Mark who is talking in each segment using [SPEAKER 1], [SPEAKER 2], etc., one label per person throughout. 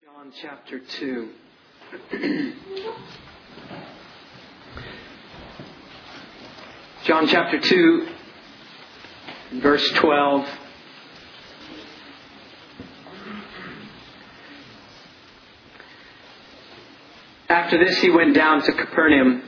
[SPEAKER 1] John chapter 2. John chapter 2, verse 12. After this he went down to Capernaum,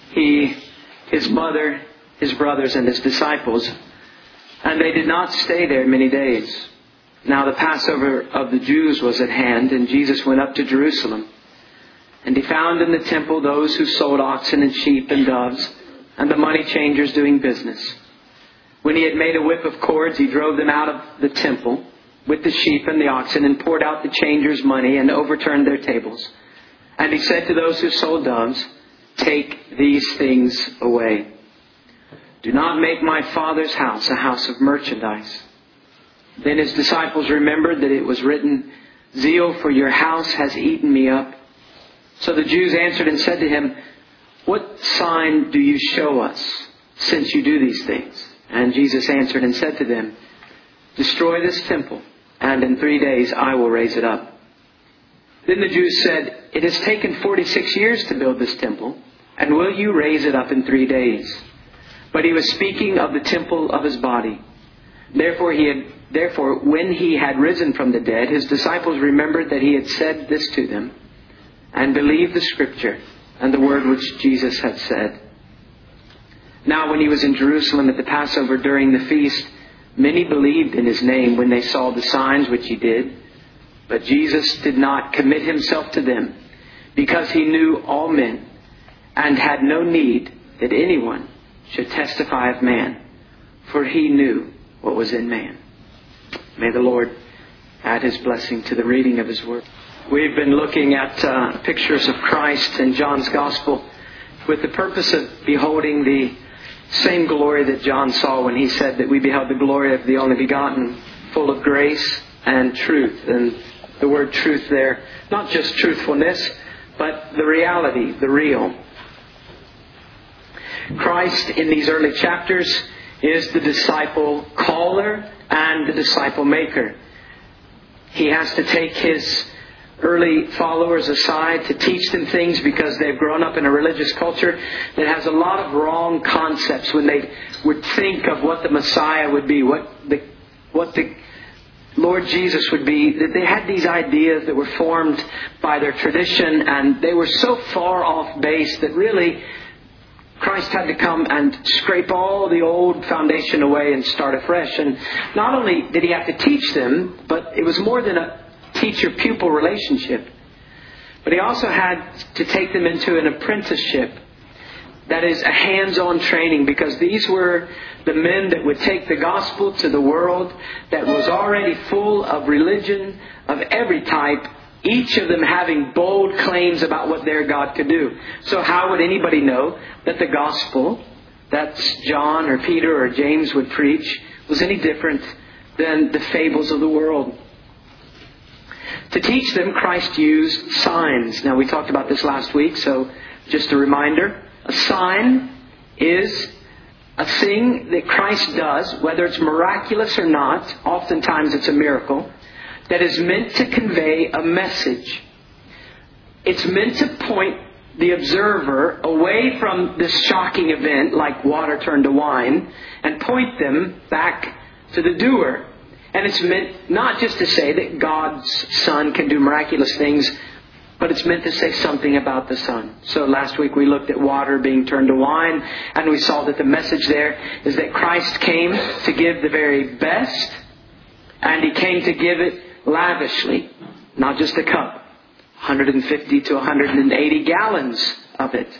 [SPEAKER 1] his mother, his brothers, and his disciples, and they did not stay there many days. Now the Passover of the Jews was at hand, and Jesus went up to Jerusalem. And he found in the temple those who sold oxen and sheep and doves, and the money changers doing business. When he had made a whip of cords, he drove them out of the temple with the sheep and the oxen, and poured out the changers' money, and overturned their tables. And he said to those who sold doves, "Take these things away. Do not make my Father's house a house of merchandise." Then his disciples remembered that it was written, "Zeal for your house has eaten me up." So the Jews answered and said to him, "What sign do you show us, since you do these things?" And Jesus answered and said to them, "Destroy this temple, and in 3 days I will raise it up." Then the Jews said, "It has taken 46 years to build this temple, and will you raise it up in 3 days?" But he was speaking of the temple of his body. Therefore, when he had risen from the dead, his disciples remembered that he had said this to them, and believed the Scripture and the word which Jesus had said. Now when he was in Jerusalem at the Passover during the feast, many believed in his name when they saw the signs which he did. But Jesus did not commit himself to them, because he knew all men, and had no need that anyone should testify of man, for he knew what was in man. May the Lord add his blessing to the reading of his word. We've been looking at pictures of Christ in John's Gospel with the purpose of beholding the same glory that John saw when he said that we beheld the glory of the only begotten, full of grace and truth. And the word truth there, not just truthfulness, but the reality, the real. Christ in these early chapters is the disciple caller and the disciple maker. He has to take his early followers aside to teach them things because they've grown up in a religious culture that has a lot of wrong concepts when they would think of what the Messiah would be, what the Lord Jesus would be. That they had these ideas that were formed by their tradition, and they were so far off base that really Christ had to come and scrape all the old foundation away and start afresh. And not only did he have to teach them, but it was more than a teacher-pupil relationship. But he also had to take them into an apprenticeship. That is a hands-on training, because these were the men that would take the gospel to the world that was already full of religion of every type, each of them having bold claims about what their God could do. So how would anybody know that the gospel that John or Peter or James would preach was any different than the fables of the world? To teach them, Christ used signs. Now we talked about this last week, so just a reminder. A sign is a thing that Christ does, whether it's miraculous or not. Oftentimes it's a miracle. That is meant to convey a message. It's meant to point the observer away from this shocking event, like water turned to wine, and point them back to the doer. And it's meant not just to say that God's Son can do miraculous things, but it's meant to say something about the Son. So last week we looked at water being turned to wine, and we saw that the message there is that Christ came to give the very best, and he came to give it lavishly, not just a cup, 150 to 180 gallons of it.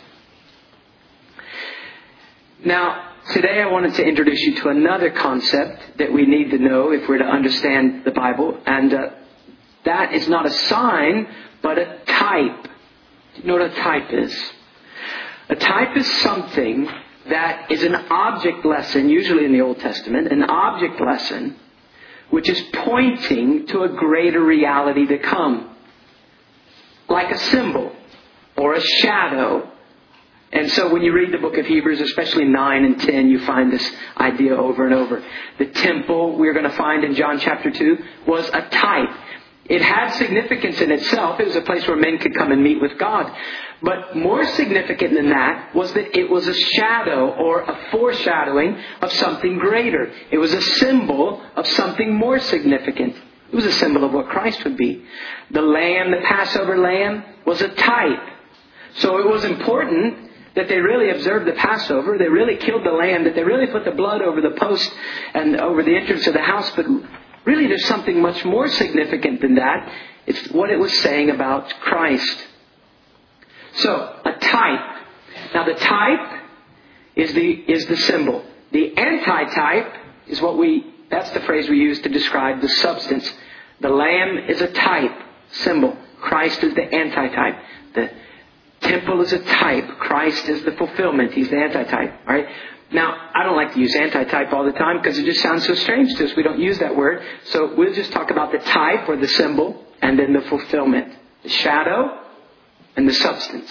[SPEAKER 1] Now, today I wanted to introduce you to another concept that we need to know if we're to understand the Bible, and that is not a sign, but a type. Do you know what a type is? A type is something that is an object lesson, usually in the Old Testament, an object lesson which is pointing to a greater reality to come. Like a symbol or a shadow. And so when you read the book of Hebrews, especially 9 and 10, you find this idea over and over. The temple, we're going to find in John chapter 2, was a type. It had significance in itself. It was a place where men could come and meet with God. But more significant than that was that it was a shadow or a foreshadowing of something greater. It was a symbol of something more significant. It was a symbol of what Christ would be. The lamb, the Passover lamb, was a type. So it was important that they really observed the Passover. They really killed the lamb, that they really put the blood over the post and over the entrance of the house. But really there's something much more significant than that. It's what it was saying about Christ. So, a type. Now the type is the symbol. The antitype is that's the phrase we use to describe the substance. The lamb is a type, symbol. Christ is the antitype. The temple is a type. Christ is the fulfillment. He's the antitype. All right? Now, I don't like to use antitype all the time because it just sounds so strange to us. We don't use that word. So we'll just talk about the type or the symbol and then the fulfillment. The shadow and the substance.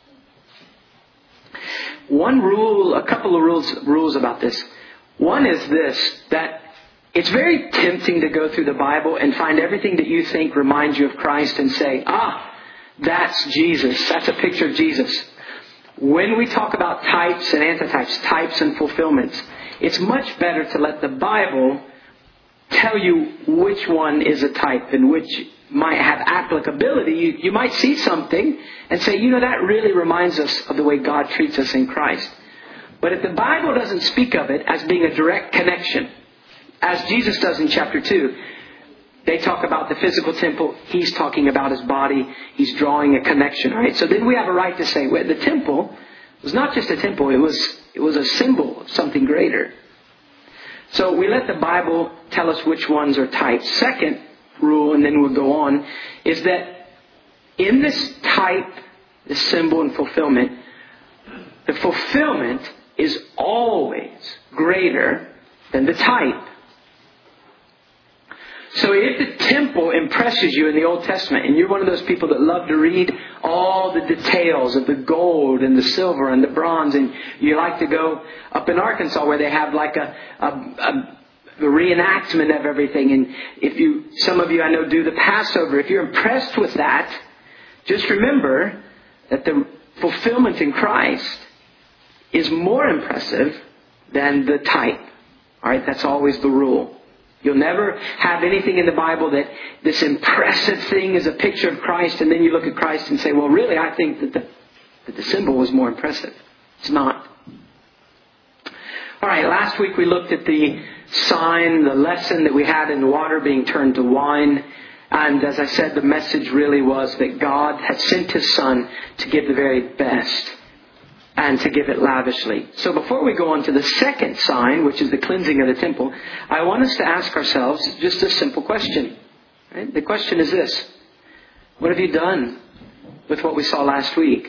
[SPEAKER 1] A couple of rules about this. One is this, that it's very tempting to go through the Bible and find everything that you think reminds you of Christ and say, that's Jesus. That's a picture of Jesus. When we talk about types and antitypes, types and fulfillments, it's much better to let the Bible tell you which one is a type and which might have applicability. You might see something and say, that really reminds us of the way God treats us in Christ. But if the Bible doesn't speak of it as being a direct connection, as Jesus does in chapter 2, they talk about the physical temple. He's talking about his body. He's drawing a connection, right? So then we have a right to say, the temple was not just a temple. It was a symbol of something greater. So we let the Bible tell us which ones are types. Second rule, and then we'll go on, is that in this type, the symbol and fulfillment, the fulfillment is always greater than the type. So if the temple impresses you in the Old Testament, and you're one of those people that love to read all the details of the gold and the silver and the bronze, and you like to go up in Arkansas where they have like a reenactment of everything, and some of you I know do the Passover, if you're impressed with that, just remember that the fulfillment in Christ is more impressive than the type. Alright, that's always the rule. You'll never have anything in the Bible that this impressive thing is a picture of Christ, and then you look at Christ and say, well, really, I think that the symbol was more impressive. It's not. All right, last week we looked at the sign, the lesson that we had in the water being turned to wine. And as I said, the message really was that God had sent His Son to give the very best and to give it lavishly. So before we go on to the second sign, which is the cleansing of the temple, I want us to ask ourselves just a simple question. Right? The question is this: what have you done with what we saw last week?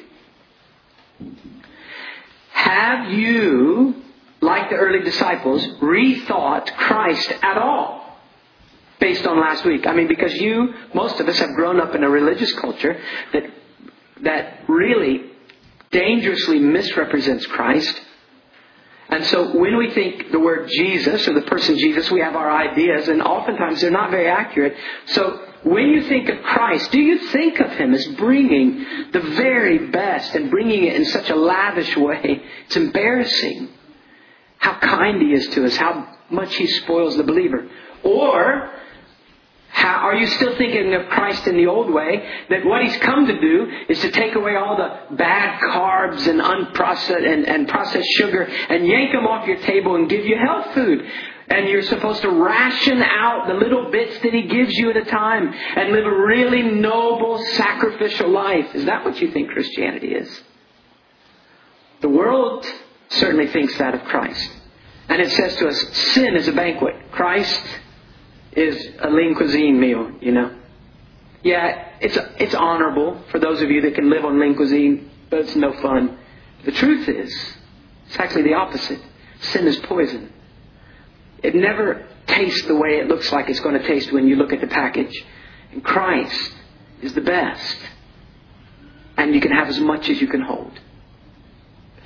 [SPEAKER 1] Have you, like the early disciples, rethought Christ at all based on last week? I mean, because most of us have grown up in a religious culture that really dangerously misrepresents Christ. And so when we think the word Jesus or the person Jesus, we have our ideas, and oftentimes they're not very accurate. So when you think of Christ, do you think of Him as bringing the very best and bringing it in such a lavish way? It's embarrassing how kind He is to us, how much He spoils the believer. Or are you still thinking of Christ in the old way, that what He's come to do is to take away all the bad carbs and unprocessed and processed sugar and yank them off your table and give you health food? And you're supposed to ration out the little bits that He gives you at a time and live a really noble, sacrificial life. Is that what you think Christianity is? The world certainly thinks that of Christ. And it says to us, sin is a banquet. Christ is a lean cuisine meal, Yeah, it's honorable for those of you that can live on lean cuisine, but it's no fun. The truth is, it's actually the opposite. Sin is poison. It never tastes the way it looks like it's going to taste when you look at the package. And Christ is the best. And you can have as much as you can hold.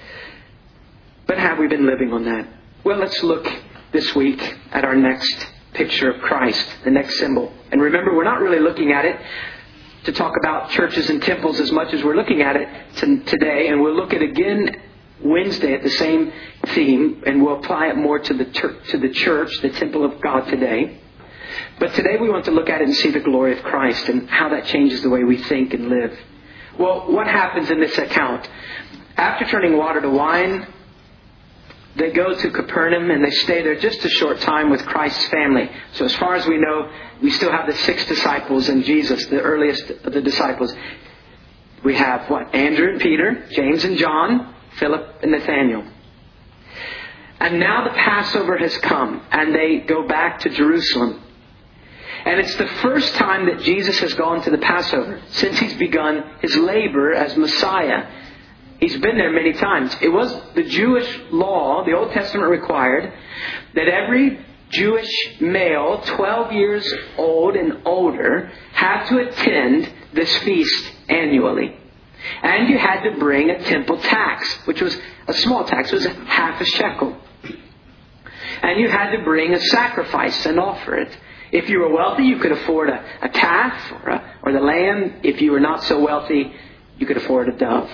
[SPEAKER 1] But have we been living on that? Well, let's look this week at our next picture of Christ, the next symbol. And remember, we're not really looking at it to talk about churches and temples as much as we're looking at it today. And we'll look at again Wednesday at the same theme, and we'll apply it more to the church, the temple of God today. But today we want to look at it and see the glory of Christ and how that changes the way we think and live. Well, what happens in this account? After turning water to wine, they go to Capernaum and they stay there just a short time with Christ's family. So as far as we know, we still have the 6 disciples and Jesus, the earliest of the disciples. We have Andrew and Peter, James and John, Philip and Nathaniel. And now the Passover has come and they go back to Jerusalem. And it's the first time that Jesus has gone to the Passover since He's begun His labor as Messiah. He's been there many times. It was the Jewish law, the Old Testament required, that every Jewish male 12 years old and older had to attend this feast annually. And you had to bring a temple tax, which was a small tax. It was half a shekel. And you had to bring a sacrifice and offer it. If you were wealthy, you could afford a calf or the lamb. If you were not so wealthy, you could afford a dove.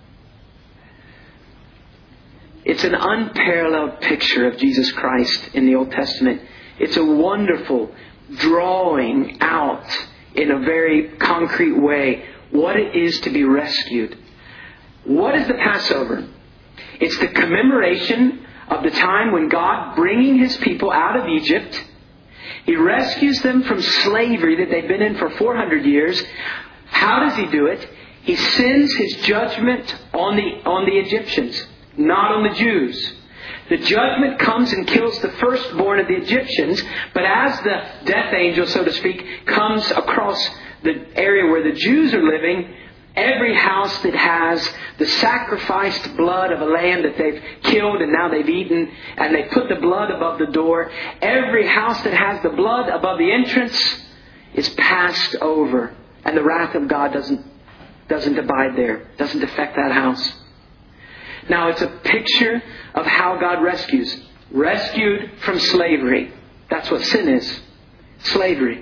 [SPEAKER 1] It's an unparalleled picture of Jesus Christ in the Old Testament. It's a wonderful drawing out in a very concrete way what it is to be rescued. What is the Passover? It's the commemoration of the time when God, bringing His people out of Egypt, He rescues them from slavery that they've been in for 400 years. How does He do it? He sends His judgment on the Egyptians, not on the Jews. The judgment comes and kills the firstborn of the Egyptians, but as the death angel, so to speak, comes across the area where the Jews are living, every house that has the sacrificed blood of a lamb that they've killed and now they've eaten, and they put the blood above the door, every house that has the blood above the entrance is passed over. And the wrath of God doesn't abide there, doesn't affect that house. Now it's a picture of how God rescues. Rescued from slavery. That's what sin is. Slavery.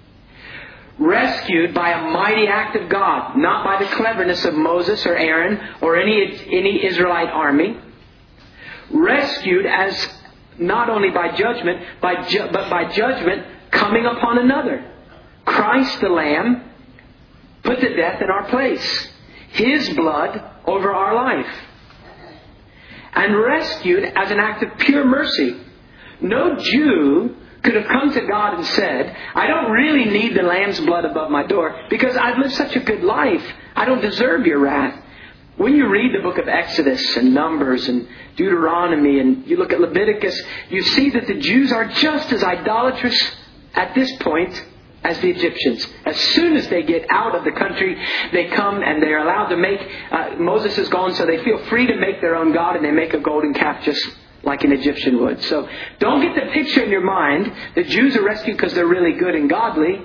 [SPEAKER 1] Rescued by a mighty act of God, not by the cleverness of Moses or Aaron or any Israelite army. Rescued as not only by judgment, but by judgment coming upon another. Christ the Lamb put to death in our place. His blood over our life. And rescued as an act of pure mercy. No Jew could have come to God and said, I don't really need the lamb's blood above my door because I've lived such a good life. I don't deserve your wrath. When you read the book of Exodus and Numbers and Deuteronomy and you look at Leviticus, you see that the Jews are just as idolatrous at this point as the Egyptians. As soon as they get out of the country, they come and they're allowed to make, Moses is gone, so they feel free to make their own God, and they make a golden calf just like an Egyptian would. So don't get the picture in your mind that Jews are rescued because they're really good and godly.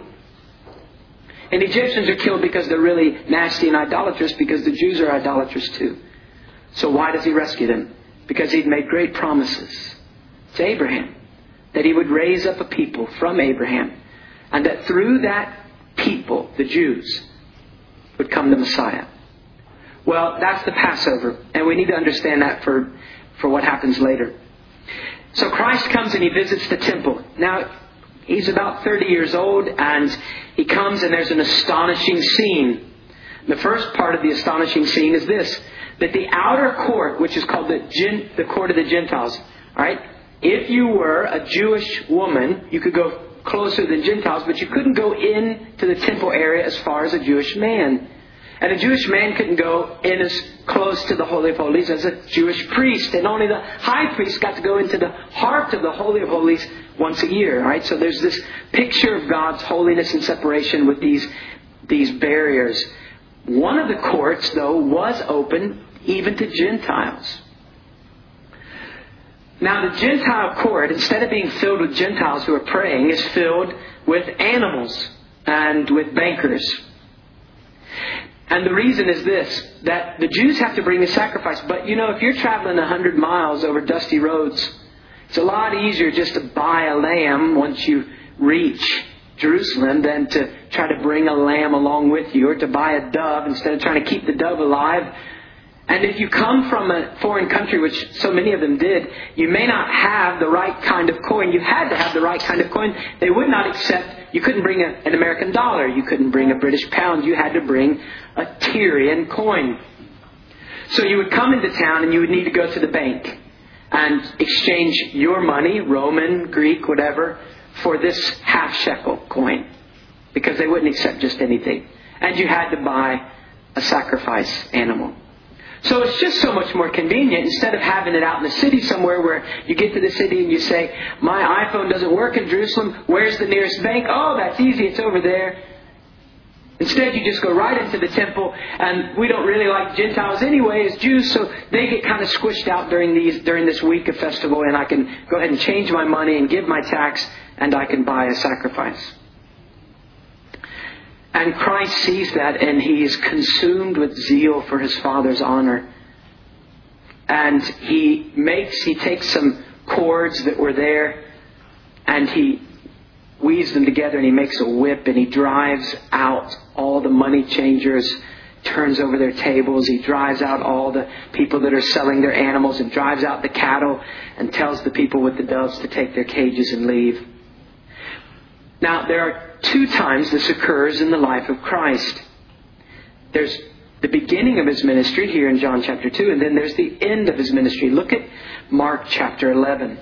[SPEAKER 1] And Egyptians are killed because they're really nasty and idolatrous, because the Jews are idolatrous too. So why does He rescue them? Because He'd made great promises to Abraham that He would raise up a people from Abraham, and that through that people, the Jews, would come the Messiah. Well, that's the Passover. And we need to understand that for what happens later. So Christ comes and He visits the temple. Now, He's about 30 years old, and He comes and there's an astonishing scene. The first part of the astonishing scene is this, that the outer court, which is called the court of the Gentiles, all right? If you were a Jewish woman, you could go closer than Gentiles, but you couldn't go into the temple area as far as a Jewish man. And a Jewish man couldn't go in as close to the Holy of Holies as a Jewish priest. And only the high priest got to go into the heart of the Holy of Holies once a year. Right? So there's this picture of God's holiness and separation with these barriers. One of the courts, though, was open even to Gentiles. Now the Gentile court, instead of being filled with Gentiles who are praying, is filled with animals and with bankers. And the reason is this, that the Jews have to bring a sacrifice. But if you're traveling 100 miles over dusty roads, It's a lot easier just to buy a lamb once you reach Jerusalem than to try to bring a lamb along with you, or to buy a dove instead of trying to keep the dove alive. And if you come from a foreign country, which so many of them did, you may not have the right kind of coin. You had to have the right kind of coin. They would not accept, you couldn't bring an American dollar. You couldn't bring a British pound. You had to bring a Tyrian coin. So you would come into town and you would need to go to the bank and exchange your money, Roman, Greek, whatever, for this half shekel coin. Because they wouldn't accept just anything. And you had to buy a sacrifice animal. So it's just so much more convenient, instead of having it out in the city somewhere where you get to the city and you say, my iPhone doesn't work in Jerusalem, where's the nearest bank? Oh, that's easy, it's over there. Instead, you just go right into the temple, and we don't really like Gentiles anyway as Jews, so they get kind of squished out during this week of festival, and I can go ahead and change my money and give my tax, and I can buy a sacrifice. And Christ sees that, and He is consumed with zeal for His Father's honor. And He takes some cords that were there, and He weaves them together, and He makes a whip, and He drives out all the money changers, turns over their tables. He drives out all the people that are selling their animals, and drives out the cattle, and tells the people with the doves to take their cages and leave. Now, there are 2 times this occurs in the life of Christ. There's the beginning of His ministry here in John chapter 2, and then there's the end of His ministry. Look at Mark chapter 11.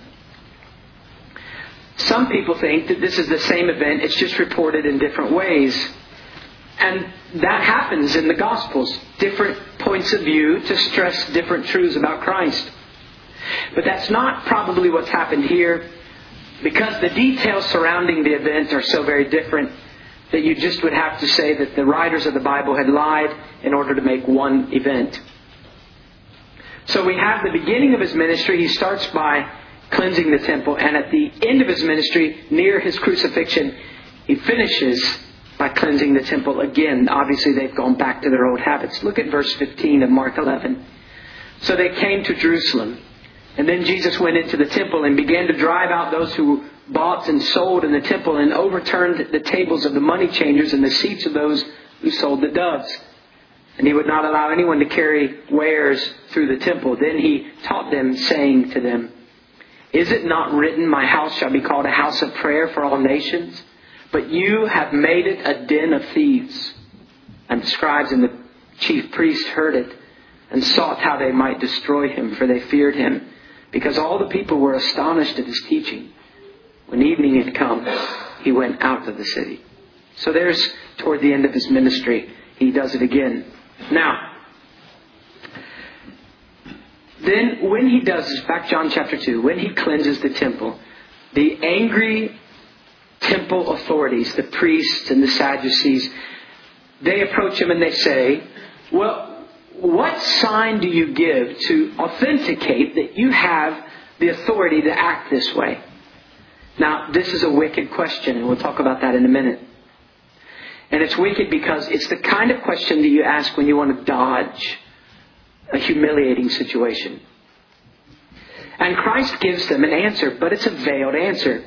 [SPEAKER 1] Some people think that this is the same event, it's just reported in different ways. And that happens in the Gospels. Different points of view to stress different truths about Christ. But that's not probably what's happened here, because the details surrounding the event are so very different that you just would have to say that the writers of the Bible had lied in order to make one event. So we have the beginning of His ministry. He starts by cleansing the temple, and at the end of His ministry, near His crucifixion, He finishes by cleansing the temple again. Obviously, they've gone back to their old habits. Look at verse 15 of Mark 11. So they came to Jerusalem. And then Jesus went into the temple and began to drive out those who bought and sold in the temple, and overturned the tables of the money changers and the seats of those who sold the doves. And He would not allow anyone to carry wares through the temple. Then He taught them, saying to them, is it not written, my house shall be called a house of prayer for all nations? But you have made it a den of thieves. And the scribes and the chief priests heard it, and sought how they might destroy Him, for they feared Him, because all the people were astonished at His teaching. When evening had come, He went out of the city. So there's toward the end of His ministry, He does it again. Now, then when He does this, back John chapter 2, when He cleanses the temple, the angry temple authorities, the priests and the Sadducees, they approach Him and they say, well, what sign do you give to authenticate that you have the authority to act this way? Now, this is a wicked question, and we'll talk about that in a minute. And it's wicked because it's the kind of question that you ask when you want to dodge a humiliating situation. And Christ gives them an answer, but it's a veiled answer.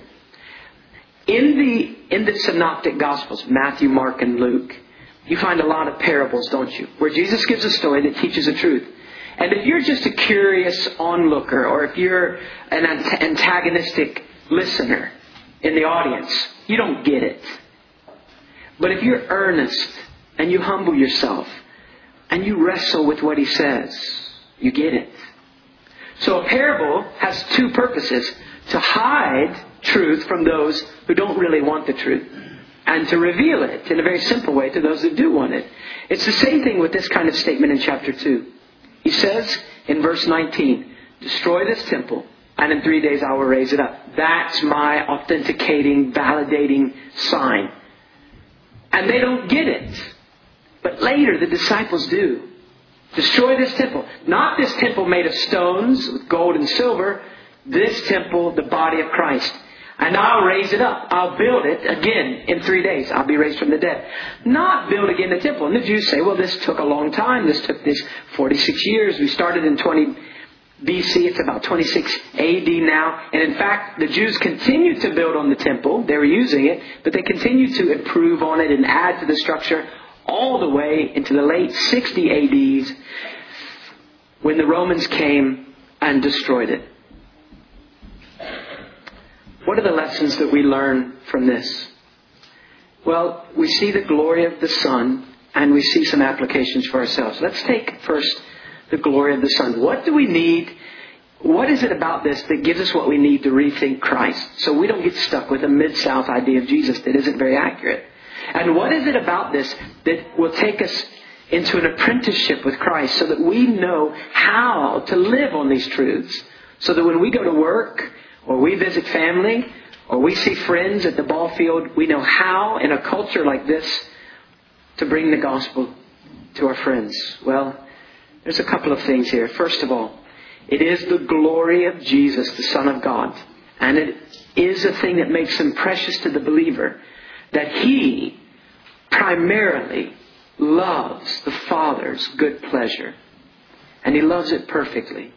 [SPEAKER 1] In the synoptic Gospels, Matthew, Mark, and Luke, you find a lot of parables, don't you? Where Jesus gives a story that teaches the truth. And if you're just a curious onlooker, or if you're an antagonistic listener in the audience, you don't get it. But if you're earnest and you humble yourself and you wrestle with what He says, you get it. So a parable has 2 purposes: to hide truth from those who don't really want the truth, and to reveal it in a very simple way to those that do want it. It's the same thing with this kind of statement in chapter 2. He says in verse 19, destroy this temple, and in 3 days I will raise it up. That's my authenticating, validating sign. And they don't get it. But later the disciples do. Destroy this temple. Not this temple made of stones with gold and silver. This temple, the body of Christ. And I'll raise it up. I'll build it again in 3 days. I'll be raised from the dead. Not build again the temple. And the Jews say, well, this took a long time. This took 46 years. We started in BC. It's about 26 AD now. And in fact, the Jews continued to build on the temple. They were using it, but they continued to improve on it and add to the structure all the way into the late 60 ADs when the Romans came and destroyed it. What are the lessons that we learn from this? Well, we see the glory of the Son, and we see some applications for ourselves. Let's take first the glory of the Son. What do we need? What is it about this that gives us what we need to rethink Christ, so we don't get stuck with a Mid-South idea of Jesus that isn't very accurate? And what is it about this that will take us into an apprenticeship with Christ so that we know how to live on these truths, so that when we go to work or we visit family or we see friends at the ball field, we know how in a culture like this to bring the gospel to our friends? Well, there's a couple of things here. First of all, it is the glory of Jesus, the Son of God. And it is a thing that makes him precious to the believer, that he primarily loves the Father's good pleasure. And he loves it perfectly.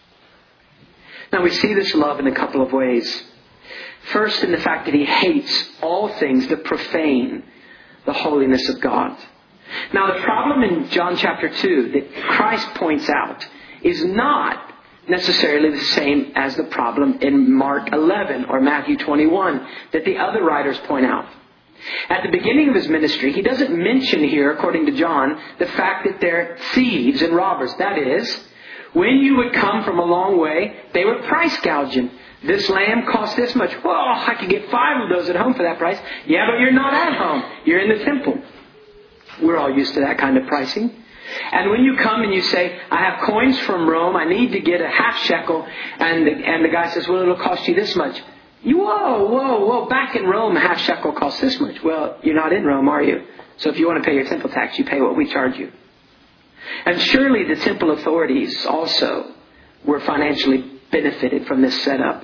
[SPEAKER 1] Now we see this love in a couple of ways. First, in the fact that he hates all things that profane the holiness of God. Now the problem in John chapter 2 that Christ points out is not necessarily the same as the problem in Mark 11 or Matthew 21 that the other writers point out. At the beginning of his ministry, he doesn't mention here, according to John, the fact that they're thieves and robbers. That is, when you would come from a long way, they were price gouging. This lamb cost this much. Well, I could get 5 of those at home for that price. Yeah, but you're not at home. You're in the temple. We're all used to that kind of pricing. And when you come and you say, I have coins from Rome, I need to get a half shekel, and the guy says, well, it'll cost you this much. Whoa. Back in Rome, a half shekel costs this much. Well, you're not in Rome, are you? So if you want to pay your temple tax, you pay what we charge you. And surely the temple authorities also were financially benefited from this setup.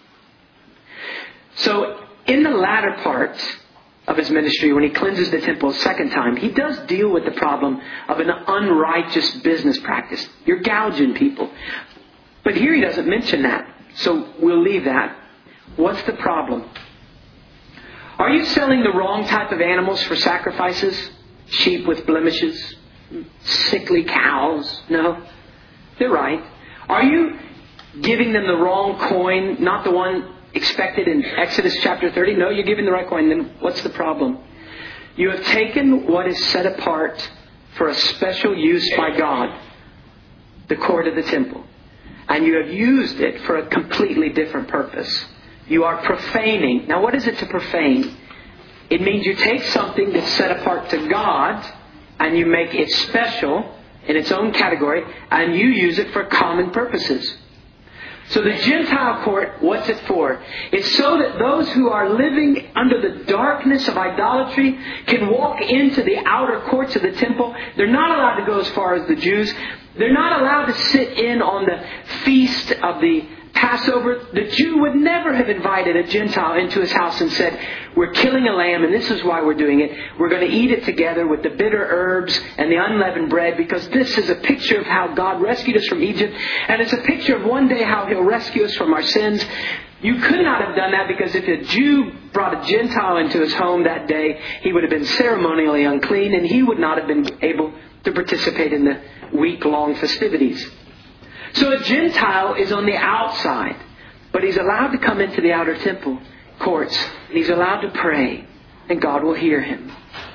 [SPEAKER 1] So in the latter part of his ministry, when he cleanses the temple a second time, he does deal with the problem of an unrighteous business practice. You're gouging people. But here he doesn't mention that. So we'll leave that. What's the problem? Are you selling the wrong type of animals for sacrifices? Sheep with blemishes? Sickly cows? No. They're right. Are you giving them the wrong coin, not the one expected in Exodus chapter 30? No, you're giving the right coin. Then what's the problem? You have taken what is set apart for a special use by God, the court of the temple, and you have used it for a completely different purpose. You are profaning. Now what is it to profane? It means you take something that's set apart to God and you make it special in its own category and you use it for common purposes. So the Gentile court, what's it for? It's so that those who are living under the darkness of idolatry can walk into the outer courts of the temple. They're not allowed to go as far as the Jews. They're not allowed to sit in on the feast of the Passover. The Jew would never have invited a Gentile into his house and said, we're killing a lamb and this is why we're doing it. We're going to eat it together with the bitter herbs and the unleavened bread, because this is a picture of how God rescued us from Egypt. And it's a picture of one day how He'll rescue us from our sins. You could not have done that, because if a Jew brought a Gentile into his home that day, he would have been ceremonially unclean and he would not have been able to participate in the week-long festivities. So a Gentile is on the outside, but he's allowed to come into the outer temple courts, and he's allowed to pray, and God will hear him.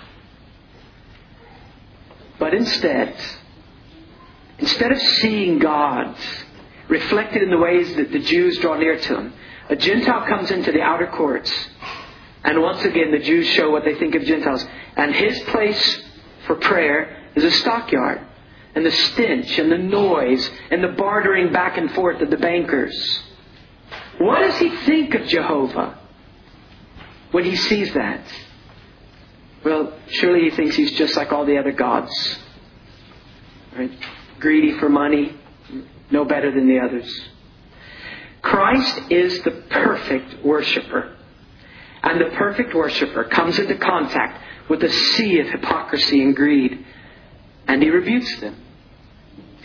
[SPEAKER 1] But instead of seeing God reflected in the ways that the Jews draw near to Him, a Gentile comes into the outer courts, and once again the Jews show what they think of Gentiles, and his place for prayer is a stockyard. And the stench and the noise and the bartering back and forth of the bankers. What does he think of Jehovah when he sees that? Well, surely he thinks he's just like all the other gods. Right? Greedy for money, no better than the others. Christ is the perfect worshiper. And the perfect worshiper comes into contact with a sea of hypocrisy and greed. And he rebukes them.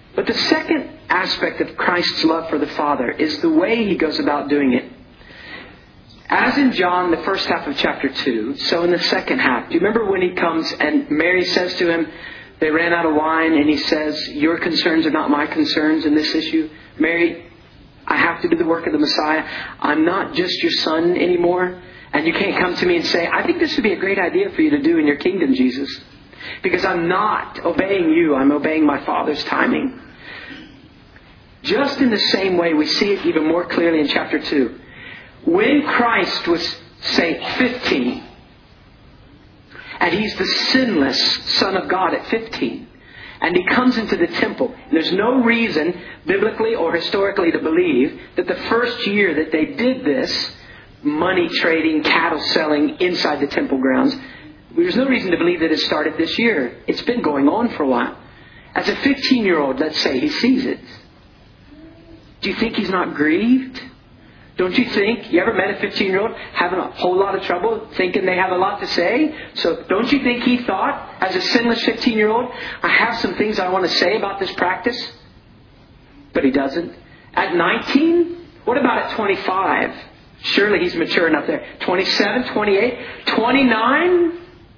[SPEAKER 1] But the second aspect of Christ's love for the Father is the way He goes about doing it. As in John, the first half of chapter 2, so in the second half. Do you remember when He comes and Mary says to Him, they ran out of wine, and He says, your concerns are not my concerns in this issue. Mary, I have to do the work of the Messiah. I'm not just your son anymore. And you can't come to me and say, I think this would be a great idea for you to do in your kingdom, Jesus. Because I'm not obeying you. I'm obeying my Father's timing. Just in the same way, we see it even more clearly in chapter 2. When Christ was, say, 15, and He's the sinless Son of God at 15, and He comes into the temple. There's no reason, biblically or historically, to believe that the first year that they did this, money trading, cattle selling inside the temple grounds, there's no reason to believe that it started this year. It's been going on for a while. As a 15-year-old, let's say, he sees it. Do you think he's not grieved? Don't you think? You ever met a 15-year-old having a whole lot of trouble, thinking they have a lot to say? So don't you think he thought, as a sinless 15-year-old, I have some things I want to say about this practice? But he doesn't. At 19? What about at 25? Surely he's mature enough there. 27, 28, 29?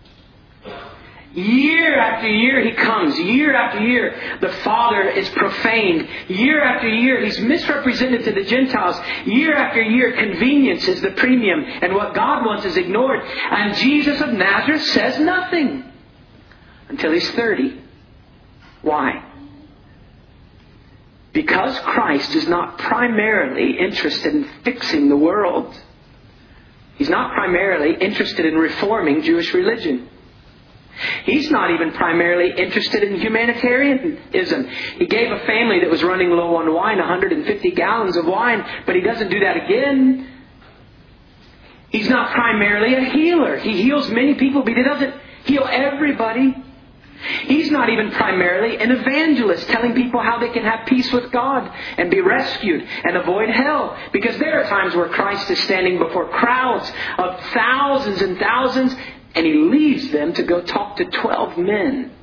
[SPEAKER 1] Year after year He comes. Year after year the Father is profaned. Year after year He's misrepresented to the Gentiles. Year after year convenience is the premium, and what God wants is ignored. And Jesus of Nazareth says nothing until He's 30. Why? Because Christ is not primarily interested in fixing the world. He's not primarily interested in reforming Jewish religion. He's not even primarily interested in humanitarianism. He gave a family that was running low on wine 150 gallons of wine, but He doesn't do that again. He's not primarily a healer. He heals many people, but He doesn't heal everybody. He's not even primarily an evangelist, telling people how they can have peace with God and be rescued and avoid hell. Because there are times where Christ is standing before crowds of thousands and thousands, and He leaves them to go talk to 12 men.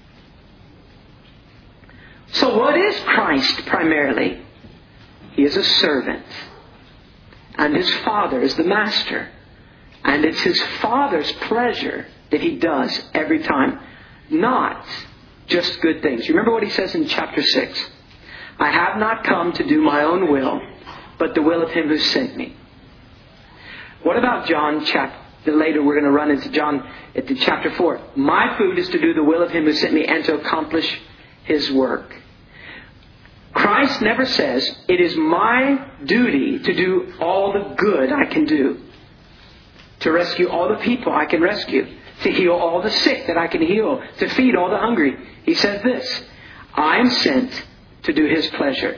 [SPEAKER 1] So what is Christ primarily? He is a servant. And His Father is the master. And it's His Father's pleasure that He does every time. Not just good things. You remember what He says in chapter 6? I have not come to do my own will, but the will of Him who sent me. What about John chapter? Later we're going to run into John at the chapter 4. My food is to do the will of Him who sent me and to accomplish His work. Christ never says, it is my duty to do all the good I can do. To rescue all the people I can rescue. To heal all the sick that I can heal. To feed all the hungry. He says this, I am sent to do His pleasure.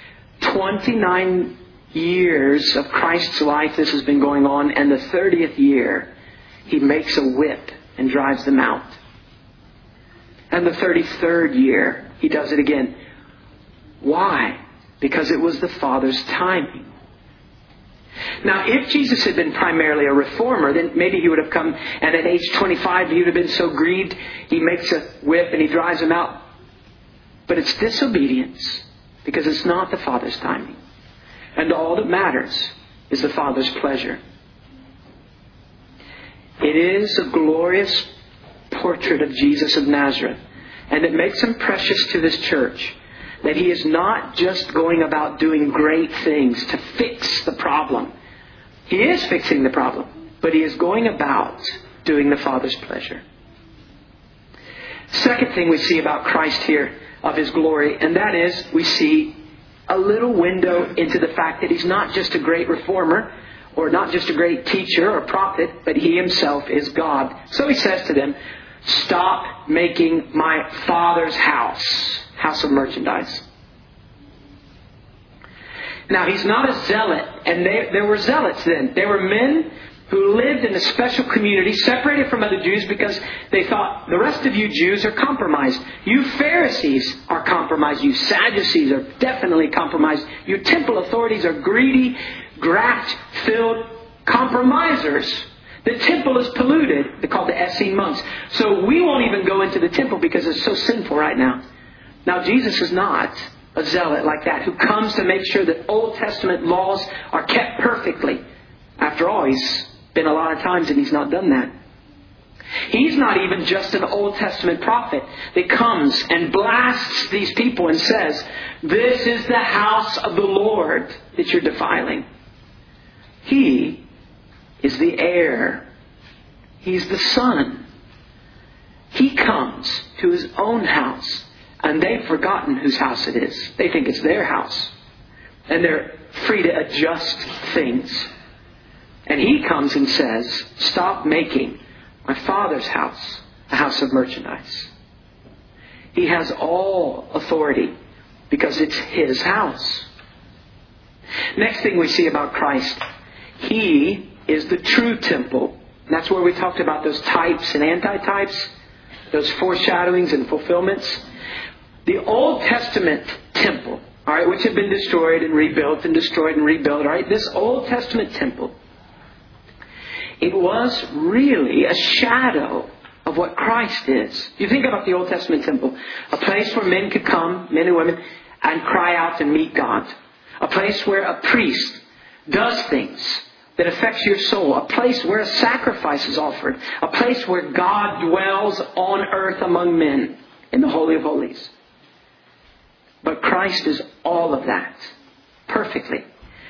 [SPEAKER 1] 29 years of Christ's life this has been going on, and the 30th year He makes a whip and drives them out. And the 33rd year He does it again. Why? Because it was the Father's timing. Now, if Jesus had been primarily a reformer, then maybe He would have come, and at age 25 He would have been so grieved, He makes a whip and He drives them out. But it's disobedience, because it's not the Father's timing. And all that matters is the Father's pleasure. It is a glorious portrait of Jesus of Nazareth. And it makes Him precious to this church. That He is not just going about doing great things to fix the problem. He is fixing the problem. But He is going about doing the Father's pleasure. Second thing we see about Christ here of His glory. And that is we see a little window into the fact that He's not just a great reformer or not just a great teacher or prophet, but He Himself is God. So He says to them, stop making my Father's house of merchandise. Now, He's not a zealot, and there were zealots then. They were men who lived in a special community separated from other Jews because they thought, the rest of you Jews are compromised. You Pharisees are compromised. You Sadducees are definitely compromised. Your temple authorities are greedy, graft-filled compromisers. The temple is polluted. They're called the Essene monks. So we won't even go into the temple because it's so sinful right now. Now, Jesus is not a zealot like that who comes to make sure that Old Testament laws are kept perfectly. After all, He's been a lot of times and He's not done that. He's not even just an Old Testament prophet that comes and blasts these people and says, "This is the house of the Lord that you're defiling." He is the heir. He's the Son. He comes to His own house, and they've forgotten whose house it is. They think it's their house. And they're free to adjust things. And He comes and says, "Stop making my Father's house a house of merchandise." He has all authority because it's His house. Next thing we see about Christ, He is the true temple. And that's where we talked about those types and antitypes, those foreshadowings and fulfillments. The Old Testament temple, all right, which had been destroyed and rebuilt and destroyed and rebuilt, all right, this Old Testament temple, it was really a shadow of what Christ is. You think about the Old Testament temple, a place where men could come, men and women, and cry out and meet God. A place where a priest does things that affects your soul. A place where a sacrifice is offered. A place where God dwells on earth among men in the Holy of Holies. But Christ is all of that perfectly.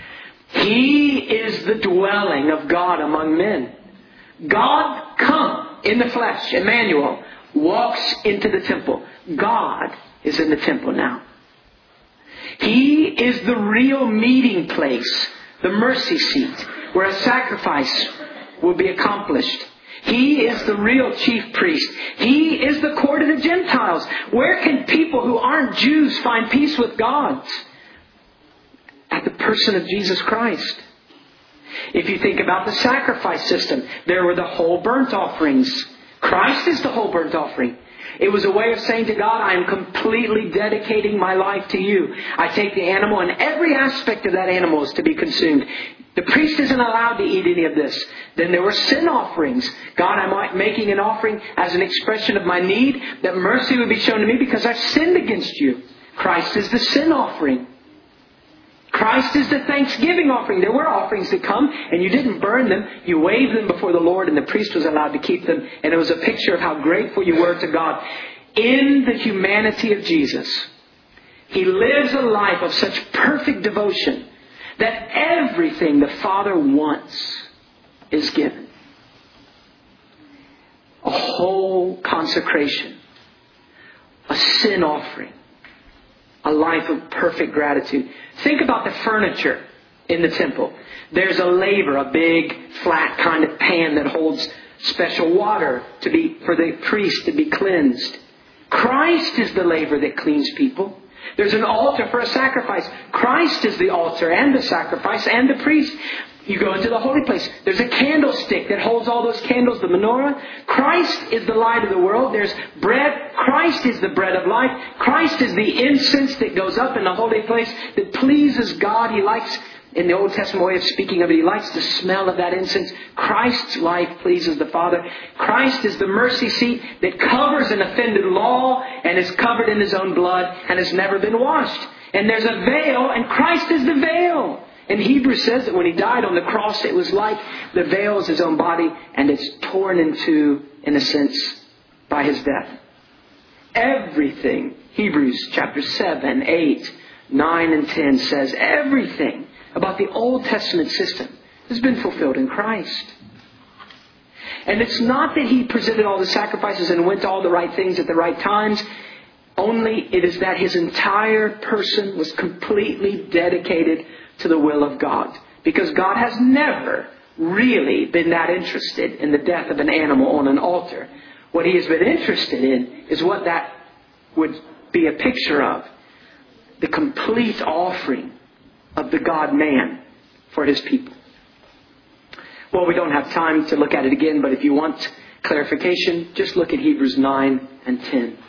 [SPEAKER 1] He is the dwelling of God among men. God come in the flesh. Emmanuel walks into the temple. God is in the temple now. He is the real meeting place, the mercy seat, where a sacrifice will be accomplished. He is the real chief priest. He is the court of the Gentiles. Where can people who aren't Jews find peace with God? At the person of Jesus Christ. If you think about the sacrifice system, there were the whole burnt offerings. Christ is the whole burnt offering. It was a way of saying to God, "I am completely dedicating my life to you. I take the animal, and every aspect of that animal is to be consumed. The priest isn't allowed to eat any of this." Then there were sin offerings. "God, I'm making an offering as an expression of my need, that mercy would be shown to me because I've sinned against you." Christ is the sin offering. Christ is the thanksgiving offering. There were offerings that come, and you didn't burn them. You waved them before the Lord, and the priest was allowed to keep them. And it was a picture of how grateful you were to God. In the humanity of Jesus, He lives a life of such perfect devotion that everything the Father wants is given. A whole consecration. A sin offering. A life of perfect gratitude. Think about the furniture in the temple. There's a laver, a big flat kind of pan that holds special water for the priest to be cleansed. Christ is the laver that cleans people. There's an altar for a sacrifice. Christ is the altar and the sacrifice and the priest. You go into the holy place. There's a candlestick that holds all those candles, the menorah. Christ is the light of the world. There's bread. Christ is the bread of life. Christ is the incense that goes up in the holy place that pleases God. He likes, in the Old Testament way of speaking of it, He likes the smell of that incense. Christ's life pleases the Father. Christ is the mercy seat that covers an offended law and is covered in His own blood and has never been washed. And there's a veil, and Christ is the veil. And Hebrews says that when He died on the cross, it was like the veil is His own body, and it's torn in two, in a sense, by His death. Everything, Hebrews chapter 7, 8, 9, and 10 says everything about the Old Testament system has been fulfilled in Christ. And it's not that He presented all the sacrifices and went to all the right things at the right times. Only it is that His entire person was completely dedicated to the will of God. Because God has never really been that interested in the death of an animal on an altar. What He has been interested in is what that would be a picture of. The complete offering of the God-man for His people. Well, we don't have time to look at it again, but if you want clarification, just look at Hebrews 9 and 10.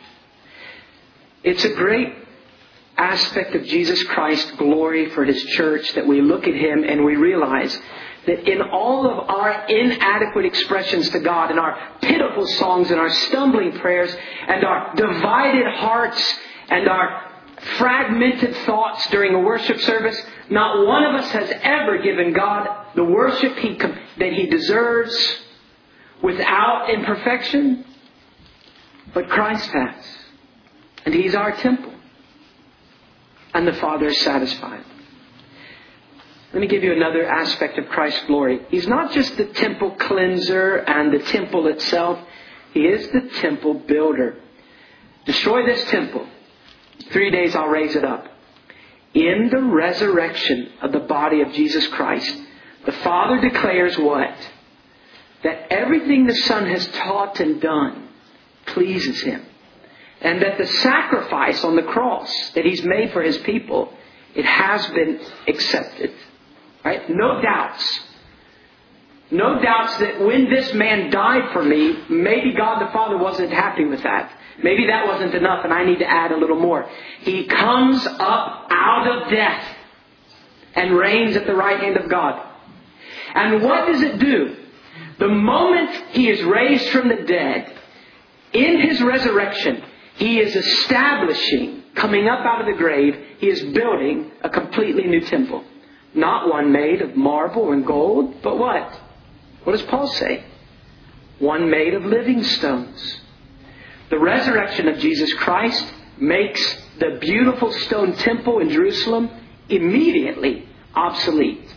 [SPEAKER 1] It's a great aspect of Jesus Christ's glory for His church that we look at Him and we realize that in all of our inadequate expressions to God, in our pitiful songs and our stumbling prayers and our divided hearts and our fragmented thoughts during a worship service, not one of us has ever given God the worship that He deserves without imperfection. But Christ has. And He's our temple. And the Father is satisfied. Let me give you another aspect of Christ's glory. He's not just the temple cleanser and the temple itself. He is the temple builder. Destroy this temple. 3 days I'll raise it up. In the resurrection of the body of Jesus Christ, the Father declares what? That everything the Son has taught and done pleases Him. And that the sacrifice on the cross that He's made for His people, it has been accepted. Right? No doubts. No doubts that when this man died for me, maybe God the Father wasn't happy with that. Maybe that wasn't enough and I need to add a little more. He comes up out of death and reigns at the right hand of God. And what does it do? The moment He is raised from the dead, in His resurrection, He is establishing, coming up out of the grave, He is building a completely new temple. Not one made of marble and gold, but what? What does Paul say? One made of living stones. The resurrection of Jesus Christ makes the beautiful stone temple in Jerusalem immediately obsolete.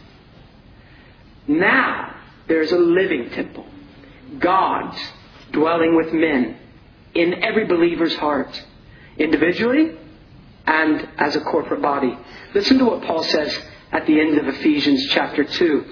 [SPEAKER 1] Now there's a living temple. God dwelling with men in every believer's heart, individually and as a corporate body. Listen to what Paul says at the end of Ephesians chapter 2.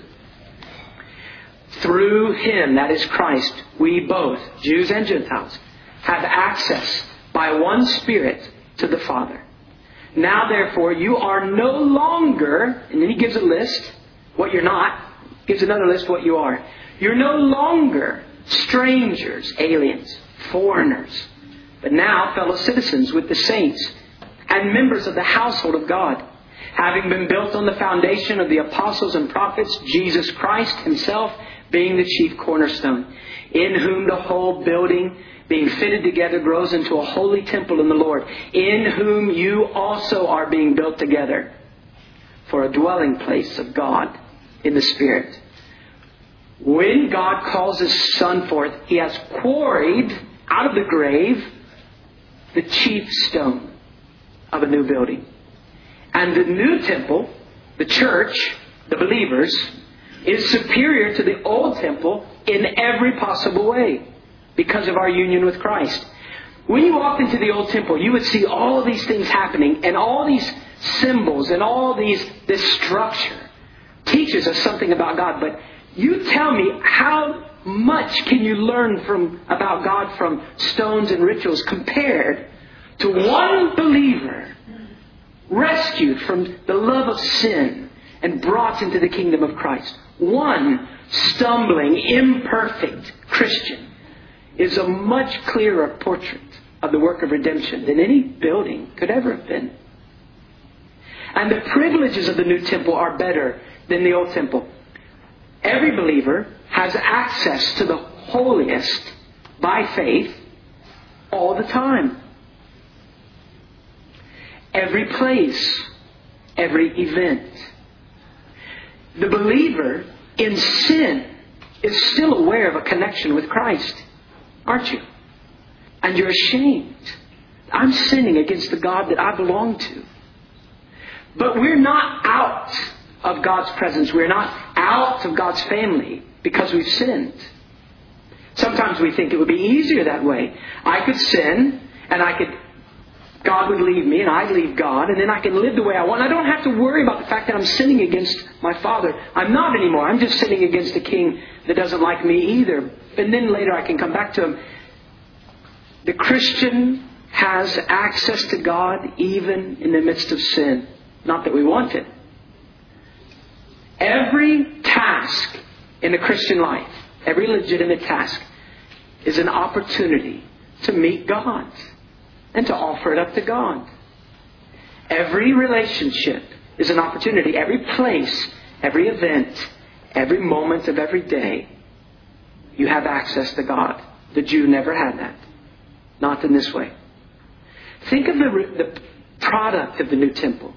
[SPEAKER 1] Through Him, that is Christ, we both, Jews and Gentiles, have access by one Spirit to the Father. Now therefore you are no longer, and then he gives a list, what you're not, gives another list what you are. You're no longer strangers, aliens, foreigners, but now fellow citizens with the saints and members of the household of God, having been built on the foundation of the apostles and prophets, Jesus Christ Himself being the chief cornerstone, in whom the whole building being fitted together grows into a holy temple in the Lord, in whom you also are being built together for a dwelling place of God in the Spirit. When God calls His Son forth, He has quarried out of the grave the chief stone of a new building. And the new temple, the church, the believers, is superior to the old temple in every possible way because of our union with Christ. When you walked into the old temple, you would see all these things happening, and all these symbols and all this structure teaches us something about God. But you tell me, how much can you learn about God from stones and rituals compared to one believer rescued from the love of sin and brought into the kingdom of Christ? One stumbling, imperfect Christian is a much clearer portrait of the work of redemption than any building could ever have been. And the privileges of the new temple are better than the old temple. Every believer has access to the holiest by faith all the time. Every place, every event. The believer in sin is still aware of a connection with Christ, aren't you? And you're ashamed. I'm sinning against the God that I belong to. But we're not out of God's presence. We're not out of God's family because we've sinned. Sometimes we think it would be easier that way. I could sin and God would leave me and I'd leave God, and then I can live the way I want. I don't have to worry about the fact that I'm sinning against my Father. I'm not anymore. I'm just sinning against a king that doesn't like me either. And then later I can come back to Him. The Christian has access to God even in the midst of sin. Not that we want it. Every task in the Christian life, every legitimate task, is an opportunity to meet God and to offer it up to God. Every relationship is an opportunity. Every place, every event, every moment of every day, you have access to God. The Jew never had that. Not in this way. Think of the product of the new temple.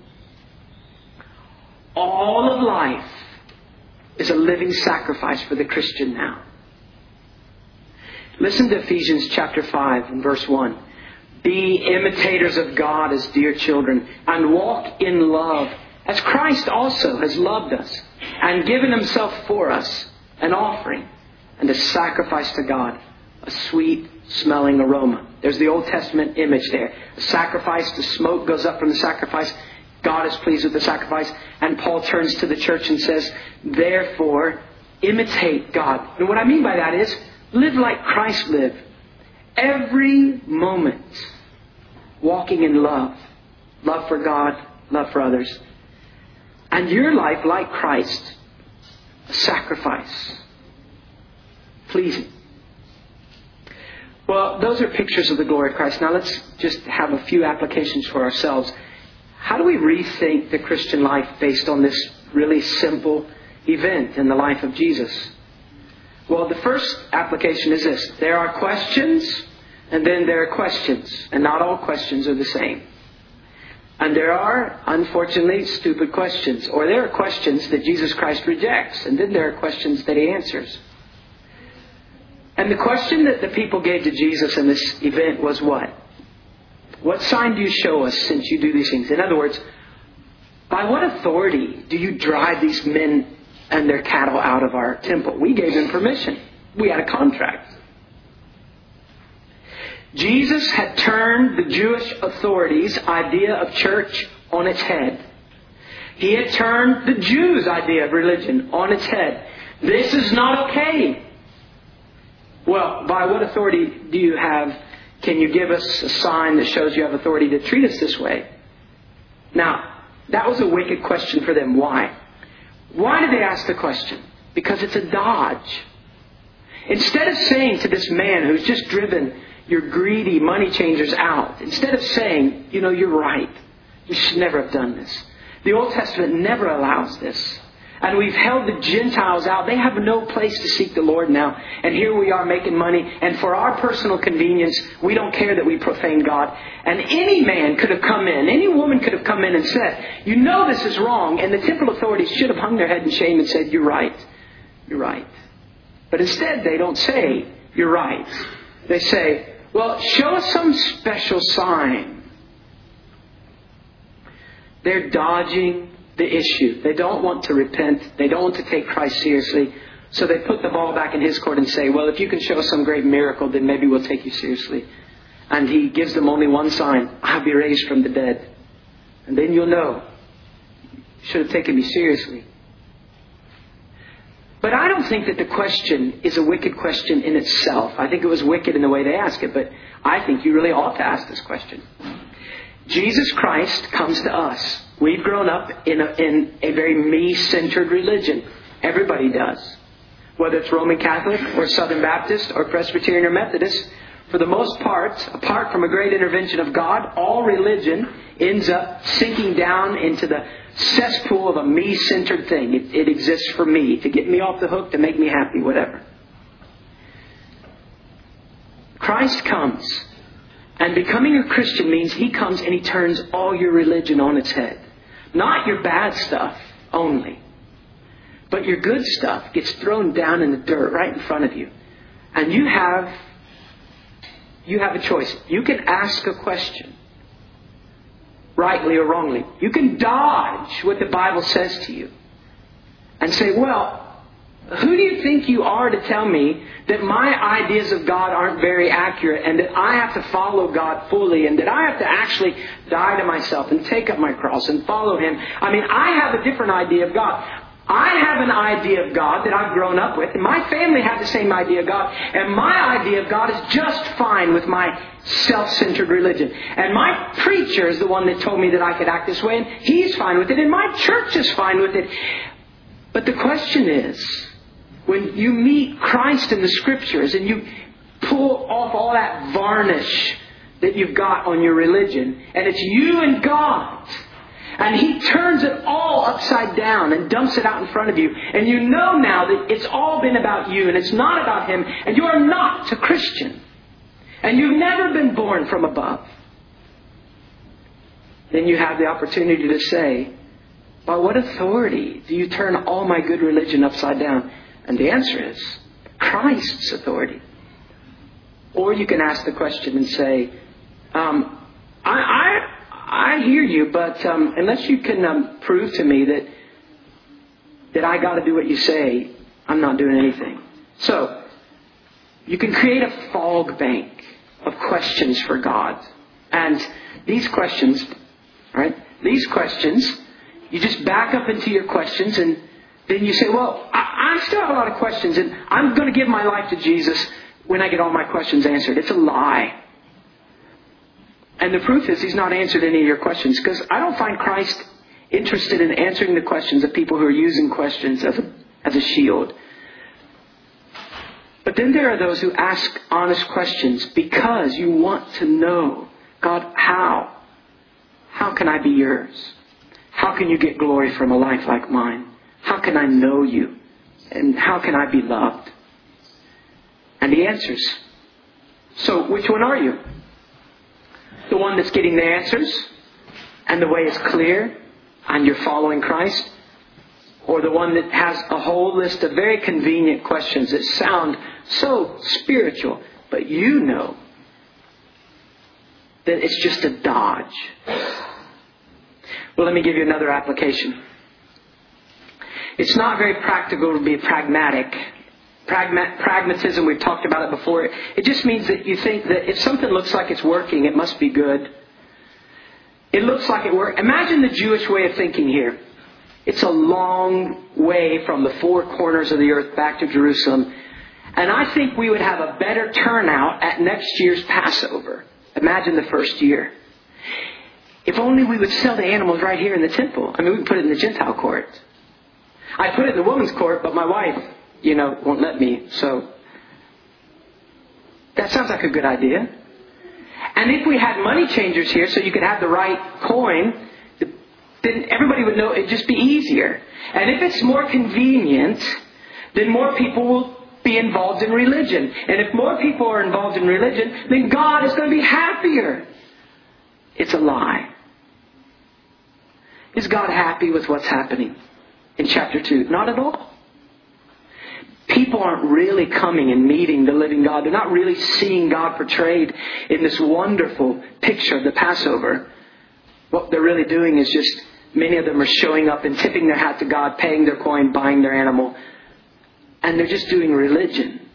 [SPEAKER 1] All of life is a living sacrifice for the Christian now. Listen to Ephesians chapter 5 and verse 1. Be imitators of God as dear children, and walk in love, as Christ also has loved us, and given Himself for us, an offering and a sacrifice to God, a sweet smelling aroma. There's the Old Testament image there. A sacrifice, the smoke goes up from the sacrifice. God is pleased with the sacrifice. And Paul turns to the church and says, therefore, imitate God. And what I mean by that is, live like Christ lived. Every moment, walking in love. Love for God, love for others. And your life, like Christ, a sacrifice. Pleasing. Well, those are pictures of the glory of Christ. Now let's just have a few applications for ourselves. How do we rethink the Christian life based on this really simple event in the life of Jesus? Well, the first application is this. There are questions, and then there are questions. And not all questions are the same. And there are, unfortunately, stupid questions. Or there are questions that Jesus Christ rejects. And then there are questions that He answers. And the question that the people gave to Jesus in this event was what? What sign do you show us since you do these things? In other words, by what authority do you drive these men and their cattle out of our temple? We gave them permission. We had a contract. Jesus had turned the Jewish authorities' idea of church on its head. He had turned the Jews' idea of religion on its head. This is not okay. Well, by what authority do you have? Can you give us a sign that shows you have authority to treat us this way? Now, that was a wicked question for them. Why? Why did they ask the question? Because it's a dodge. Instead of saying to this man who's just driven your greedy money changers out, instead of saying, you're right, you should never have done this. The Old Testament never allows this. And we've held the Gentiles out. They have no place to seek the Lord now. And here we are making money. And for our personal convenience, we don't care that we profane God. And any man could have come in. Any woman could have come in and said, this is wrong. And the temple authorities should have hung their head in shame and said, you're right. You're right. But instead, they don't say, you're right. They say, well, show us some special sign. They're dodging the issue. They don't want to repent. They don't want to take Christ seriously. So they put the ball back in His court and say, well, if you can show us some great miracle, then maybe we'll take you seriously. And He gives them only one sign. I'll be raised from the dead. And then you'll know. You should have taken me seriously. But I don't think that the question is a wicked question in itself. I think it was wicked in the way they ask it. But I think you really ought to ask this question. Jesus Christ comes to us. We've grown up in a very me-centered religion. Everybody does. Whether it's Roman Catholic or Southern Baptist or Presbyterian or Methodist, for the most part, apart from a great intervention of God, all religion ends up sinking down into the cesspool of a me-centered thing. It exists for me, to get me off the hook, to make me happy, whatever. Christ comes. And becoming a Christian means He comes and He turns all your religion on its head. Not your bad stuff only. But your good stuff gets thrown down in the dirt right in front of you. And you have a choice. You can ask a question. Rightly or wrongly. You can dodge what the Bible says to you. And say, well, who do you think you are to tell me that my ideas of God aren't very accurate and that I have to follow God fully and that I have to actually die to myself and take up my cross and follow Him? I mean, I have a different idea of God. I have an idea of God that I've grown up with. And my family had the same idea of God. And my idea of God is just fine with my self-centered religion. And my preacher is the one that told me that I could act this way. And he's fine with it. And my church is fine with it. But the question is, when you meet Christ in the Scriptures and you pull off all that varnish that you've got on your religion, and it's you and God, and He turns it all upside down and dumps it out in front of you, and you know now that it's all been about you and it's not about Him, and you are not a Christian, and you've never been born from above. then you have the opportunity to say, by what authority do you turn all my good religion upside down? And the answer is Christ's authority. Or you can ask the question and say, I hear you, but unless you can prove to me that I got to do what you say, I'm not doing anything. So, you can create a fog bank of questions for God. And these questions, right? These questions, you just back up into your questions and then you say, well, I still have a lot of questions and I'm going to give my life to Jesus when I get all my questions answered. It's a lie. And the proof is He's not answered any of your questions, because I don't find Christ interested in answering the questions of people who are using questions as a shield. But then there are those who ask honest questions because you want to know, God, how? How can I be yours? How can you get glory from a life like mine? How can I know you? And how can I be loved? And He answers. So which one are you? The one that's getting the answers and the way is clear and you're following Christ? Or the one that has a whole list of very convenient questions that sound so spiritual, but you know that it's just a dodge? Well, let me give you another application. It's not very practical to be pragmatic. Pragmatism, we've talked about it before. It just means that you think that if something looks like it's working, it must be good. It looks like it works. Imagine the Jewish way of thinking here. It's a long way from the four corners of the earth back to Jerusalem. And I think we would have a better turnout at next year's Passover. Imagine the first year. If only we would sell the animals right here in the temple. I mean, we can put it in the Gentile court. I put it in the women's court, but my wife, won't let me. So that sounds like a good idea. And if we had money changers here so you could have the right coin, then everybody would know it'd just be easier. And if it's more convenient, then more people will be involved in religion. And if more people are involved in religion, then God is going to be happier. It's a lie. Is God happy with what's happening in chapter 2? Not at all. People aren't really coming and meeting the living God. They're not really seeing God portrayed in this wonderful picture of the Passover. What they're really doing is just, many of them are showing up and tipping their hat to God, paying their coin, buying their animal. And they're just doing religion.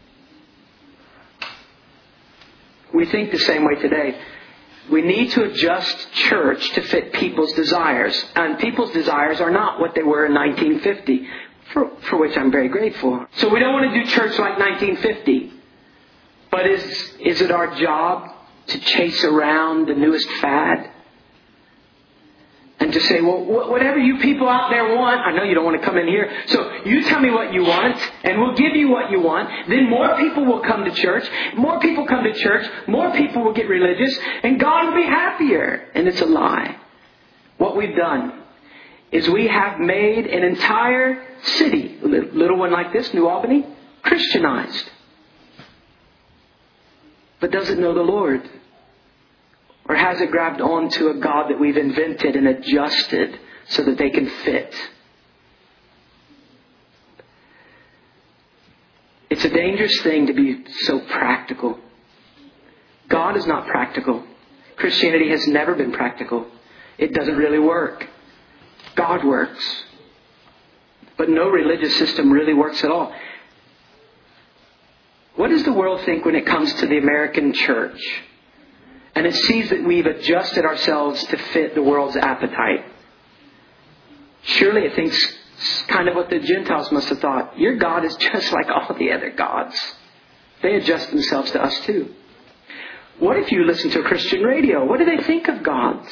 [SPEAKER 1] We think the same way today. We need to adjust church to fit people's desires. And people's desires are not what they were in 1950, for which I'm very grateful. So we don't want to do church like 1950. But is it our job to chase around the newest fad? And to say, well, whatever you people out there want, I know you don't want to come in here, so you tell me what you want, and we'll give you what you want. Then more people will come to church. More people come to church. More people will get religious, and God will be happier. And it's a lie. What we've done is we have made an entire city, a little one like this, New Albany, Christianized. But does it know the Lord? Or has it grabbed onto a God that we've invented and adjusted so that they can fit? It's a dangerous thing to be so practical. God is not practical. Christianity has never been practical. It doesn't really work. God works. But no religious system really works at all. What does the world think when it comes to the American church? And it sees that we've adjusted ourselves to fit the world's appetite. Surely it thinks kind of what the Gentiles must have thought. Your God is just like all the other gods. They adjust themselves to us too. What if you listen to a Christian radio? What do they think of gods?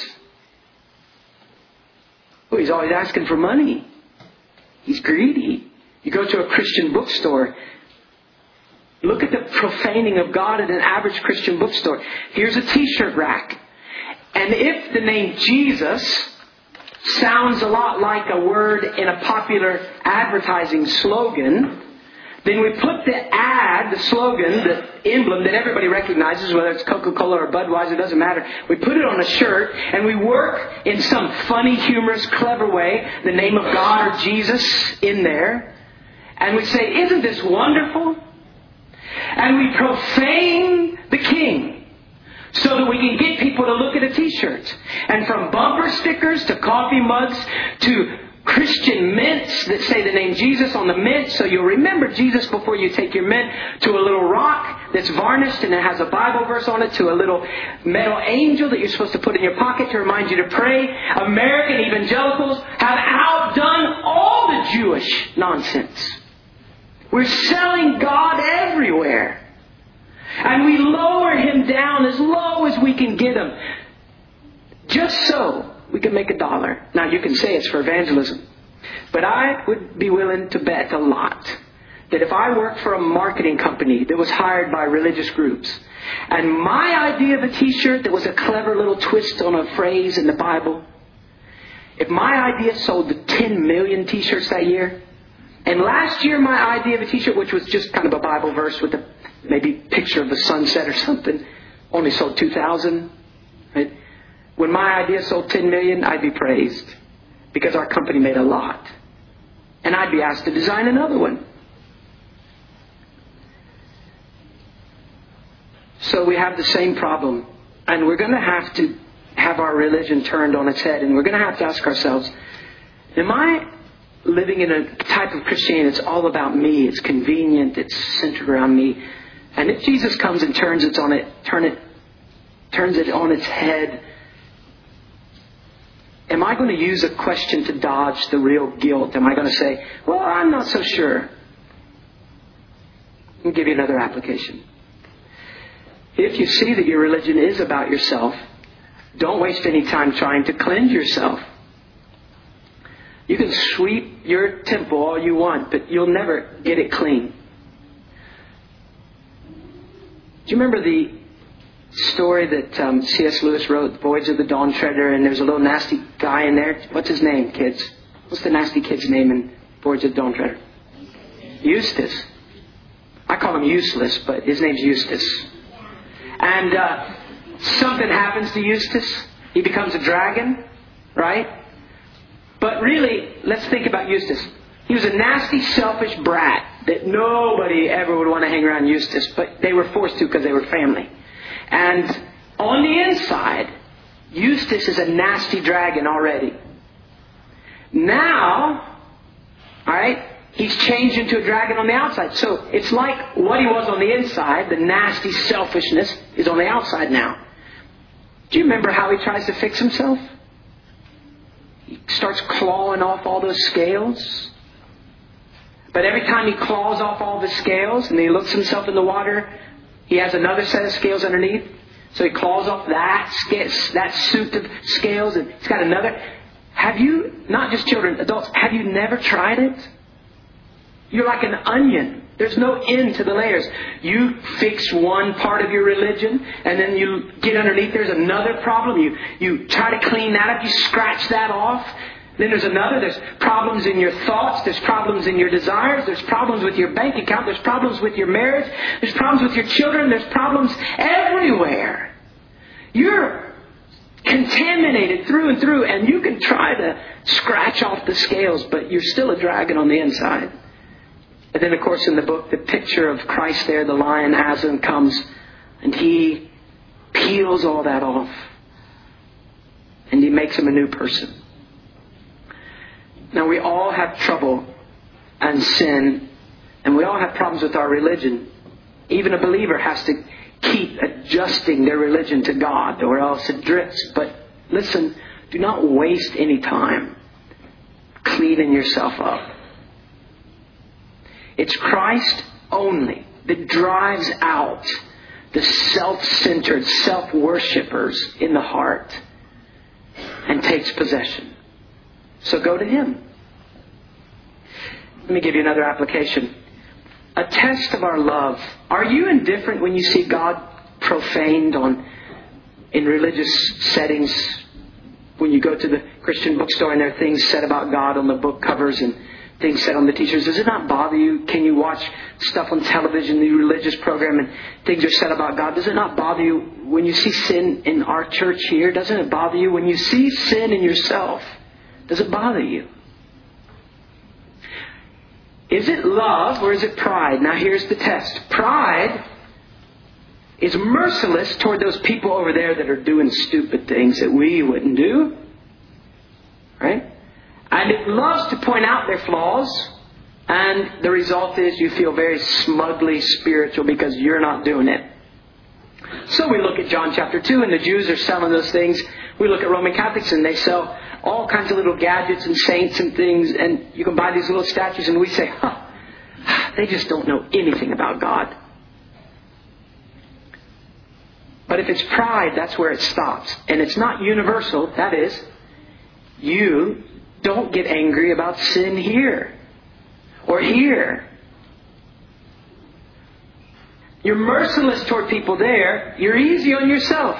[SPEAKER 1] Oh, he's always asking for money. He's greedy. You go to a Christian bookstore. Look at the profaning of God at an average Christian bookstore. Here's a t-shirt rack. And if the name Jesus sounds a lot like a word in a popular advertising slogan, then we put the ad had the slogan, the emblem that everybody recognizes, whether it's Coca-Cola or Budweiser, it doesn't matter. We put it on a shirt and we work in some funny, humorous, clever way the name of God or Jesus in there. And we say, isn't this wonderful? And we profane the King so that we can get people to look at a t-shirt. And from bumper stickers to coffee mugs to Christian mints that say the name Jesus on the mint so you'll remember Jesus before you take your mint, to a little rock that's varnished and it has a Bible verse on it, to a little metal angel that you're supposed to put in your pocket to remind you to pray. American evangelicals have outdone all the Jewish nonsense. We're selling God everywhere. And we lower Him down as low as we can get Him, just so we can make $1. Now you can say it's for evangelism. But I would be willing to bet a lot that if I worked for a marketing company that was hired by religious groups, and my idea of a t-shirt that was a clever little twist on a phrase in the Bible, if my idea sold the 10 million t-shirts that year, and last year my idea of a t-shirt, which was just kind of a Bible verse with a maybe picture of the sunset or something, only sold 2,000, right? When my idea sold 10 million, I'd be praised because our company made a lot. And I'd be asked to design another one. So we have the same problem. And we're going to have our religion turned on its head. And we're going to have to ask ourselves, am I living in a type of Christianity that's all about me? It's convenient. It's centered around me. And if Jesus comes and turns it on its head, am I going to use a question to dodge the real guilt? Am I going to say, well, I'm not so sure? I'll give you another application. If you see that your religion is about yourself, don't waste any time trying to cleanse yourself. You can sweep your temple all you want, but you'll never get it clean. Do you remember the story that C.S. Lewis wrote, Voyage of the Dawn Treader, and there's a little nasty guy in there? What's his name, kids? What's the nasty kid's name in Voyage of the Dawn Treader? Eustace. I call him useless, but his name's Eustace. And something happens to Eustace. He becomes a dragon, right? But really, let's think about Eustace. He was a nasty, selfish brat that nobody ever would want to hang around Eustace, but they were forced to because they were family. And on the inside, Eustace is a nasty dragon already. Now, alright, he's changed into a dragon on the outside. So it's like what he was on the inside, the nasty selfishness, is on the outside now. Do you remember how he tries to fix himself? He starts clawing off all those scales. But every time he claws off all the scales and he looks himself in the water, he has another set of scales underneath. So he claws off that suit of scales, and he's got another. Have you, not just children, adults, have you never tried it? You're like an onion. There's no end to the layers. You fix one part of your religion, and then you get underneath, there's another problem. You try to clean that up, you scratch that off. Then there's another. There's problems in your thoughts. There's problems in your desires. There's problems with your bank account. There's problems with your marriage. There's problems with your children. There's problems everywhere. You're contaminated through and through, and you can try to scratch off the scales, but you're still a dragon on the inside. And then, of course, in the book, the picture of Christ there, the lion Aslan comes, and he peels all that off, and he makes him a new person. Now, we all have trouble and sin, and we all have problems with our religion. Even a believer has to keep adjusting their religion to God, or else it drifts. But listen, do not waste any time cleaning yourself up. It's Christ only that drives out the self-centered self-worshippers in the heart and takes possession. So go to Him. Let me give you another application. A test of our love. Are you indifferent when you see God profaned in religious settings? When you go to the Christian bookstore and there are things said about God on the book covers, and things said on the t-shirts. Does it not bother you? Can you watch stuff on television, the religious program, and things are said about God? Does it not bother you when you see sin in our church here? Doesn't it bother you when you see sin in yourself? Does it bother you? Is it love or is it pride? Now here's the test. Pride is merciless toward those people over there that are doing stupid things that we wouldn't do. Right? And it loves to point out their flaws. And the result is you feel very smugly spiritual because you're not doing it. So we look at John chapter 2 and the Jews are selling those things. We look at Roman Catholics and they sell all kinds of little gadgets and saints and things. And you can buy these little statues and we say, they just don't know anything about God. But if it's pride, that's where it stops. And it's not universal. That is, you don't get angry about sin here or here. You're merciless toward people there. You're easy on yourself.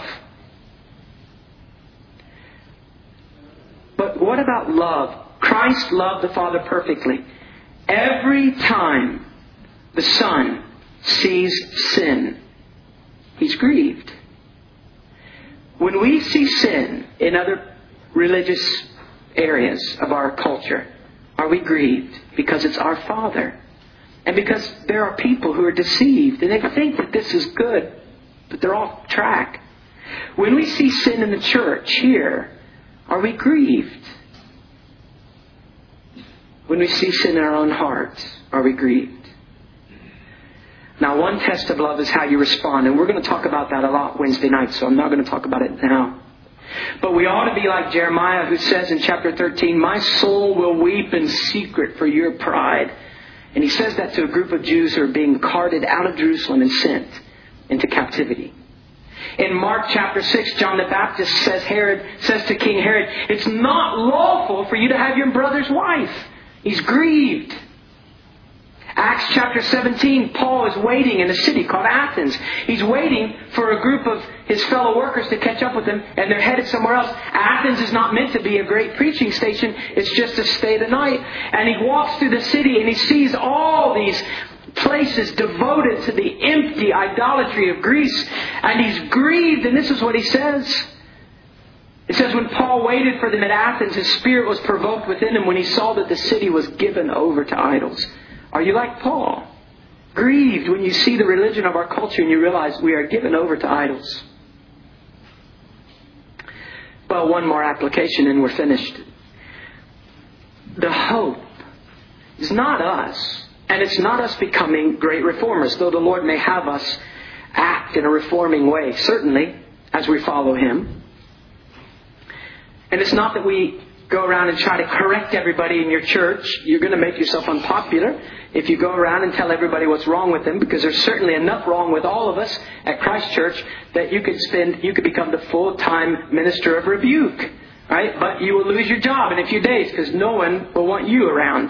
[SPEAKER 1] But what about love? Christ loved the Father perfectly. Every time the Son sees sin, He's grieved. When we see sin in other religious areas of our culture, are we grieved? Because it's our Father. And because there are people who are deceived and they think that this is good, but they're off track. When we see sin in the church here, are we grieved? When we see sin in our own hearts, are we grieved? Now, one test of love is how you respond. And we're going to talk about that a lot Wednesday night, so I'm not going to talk about it now. But we ought to be like Jeremiah, who says in chapter 13, my soul will weep in secret for your pride. And he says that to a group of Jews who are being carted out of Jerusalem and sent into captivity. In Mark chapter 6, John the Baptist says to King Herod, it's not lawful for you to have your brother's wife. He's grieved. Acts chapter 17, Paul is waiting in a city called Athens. He's waiting for a group of his fellow workers to catch up with him, and they're headed somewhere else. Athens is not meant to be a great preaching station. It's just to stay the night. And he walks through the city and he sees all these places devoted to the empty idolatry of Greece. And he's grieved, and this is what he says. It says, when Paul waited for them at Athens, his spirit was provoked within him when he saw that the city was given over to idols. Are you like Paul? Grieved when you see the religion of our culture and you realize we are given over to idols. Well, one more application and we're finished. The hope is not us. And it's not us becoming great reformers, though the Lord may have us act in a reforming way, certainly, as we follow Him. And it's not that we go around and try to correct everybody in your church. You're going to make yourself unpopular if you go around and tell everybody what's wrong with them, because there's certainly enough wrong with all of us at Christ Church that you could become the full-time minister of rebuke, right? But you will lose your job in a few days because no one will want you around.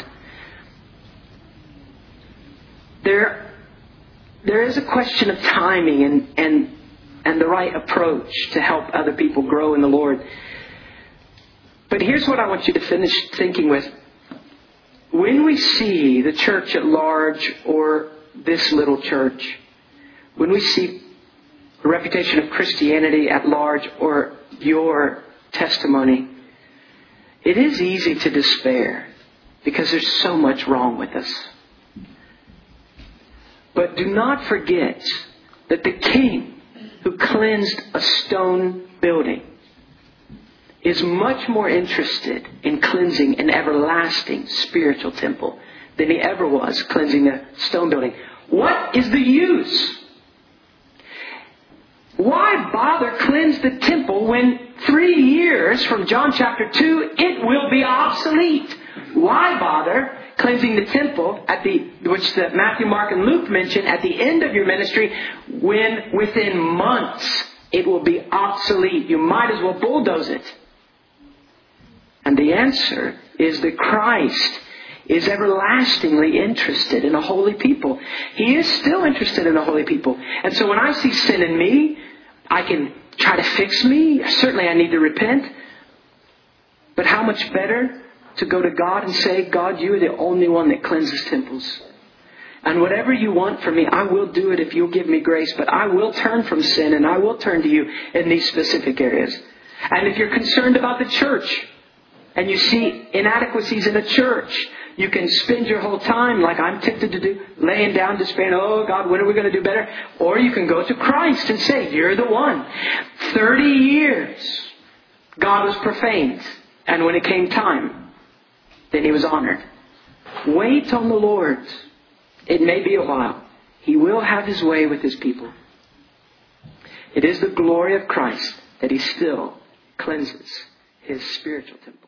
[SPEAKER 1] There is a question of timing and the right approach to help other people grow in the Lord. But here's what I want you to finish thinking with. When we see the church at large or this little church, when we see the reputation of Christianity at large or your testimony, it is easy to despair because there's so much wrong with us. But do not forget that the King who cleansed a stone building is much more interested in cleansing an everlasting spiritual temple than He ever was cleansing a stone building. What is the use? Why bother cleanse the temple when 3 years from John chapter 2 it will be obsolete? Why bother cleansing the temple which Matthew, Mark, and Luke mention at the end of your ministry when within months it will be obsolete? You might as well bulldoze it. And the answer is that Christ is everlastingly interested in a holy people. He is still interested in a holy people. And so when I see sin in me, I can try to fix me. Certainly I need to repent. But how much better to go to God and say, God, you are the only one that cleanses temples. And whatever you want from me, I will do it if you'll give me grace. But I will turn from sin and I will turn to you in these specific areas. And if you're concerned about the church and you see inadequacies in the church, you can spend your whole time, like I'm tempted to do, laying down despairing, oh God, when are we going to do better? Or you can go to Christ and say, you're the one. 30 years, God was profaned. And when it came time, then He was honored. Wait on the Lord. It may be a while. He will have His way with His people. It is the glory of Christ that He still cleanses His spiritual temple.